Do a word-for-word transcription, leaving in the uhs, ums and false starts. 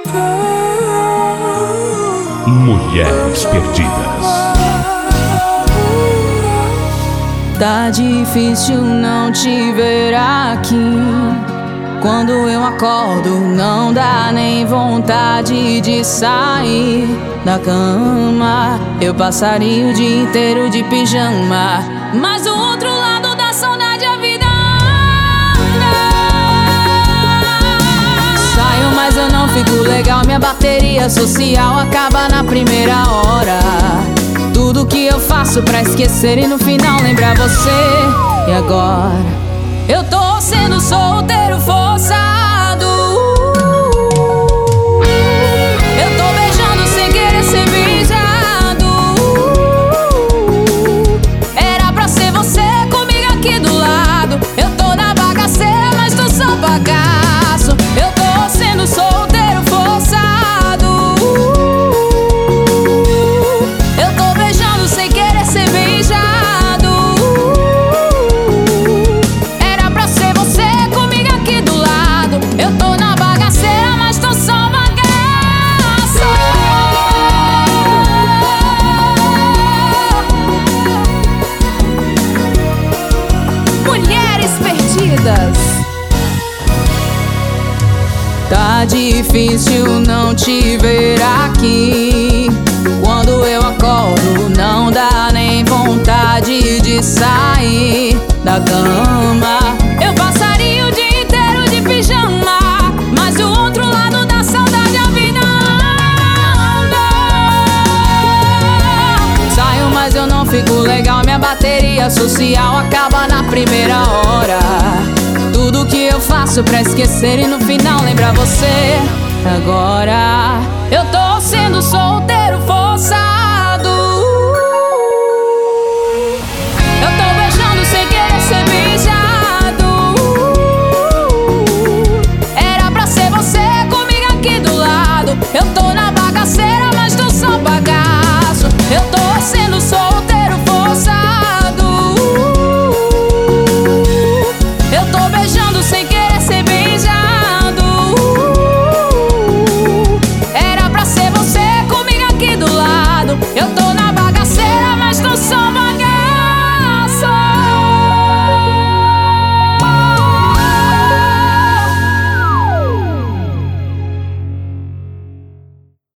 Mulheres Perdidas. Tá difícil não te ver aqui. Quando eu acordo não dá nem vontade de sair da cama. Eu passaria o dia inteiro de pijama, mas do outro lado da saudade a vida anda. Saio, mas eu não fico legal. Minha bateria social acaba na primeira hora. Tudo que eu faço pra esquecer e no final lembrar você. E agora eu tô sendo solteiro forçado. Eu tô beijando sem querer ser beijado. Era pra ser você comigo aqui do lado. Eu tô na bagaceira, mas tô só bagaço. Eu tô sendo solteiro forçado. Eu tô beijando sem querer ser beijado. Eu tô na bagaceira, mas tô só bagaço. Mulheres Perdidas. Tá difícil não te ver aqui. Quando eu acordo não dá nem vontade de sair da cama. Eu passaria o dia inteiro de pijama, mas do outro lado da saudade a vida anda. Saio, mas eu não fico legal. Minha bateria social acaba na primeira hora. Tudo que eu faço pra esquecer e no final lembrar você. Agora eu tô sendo solteiro.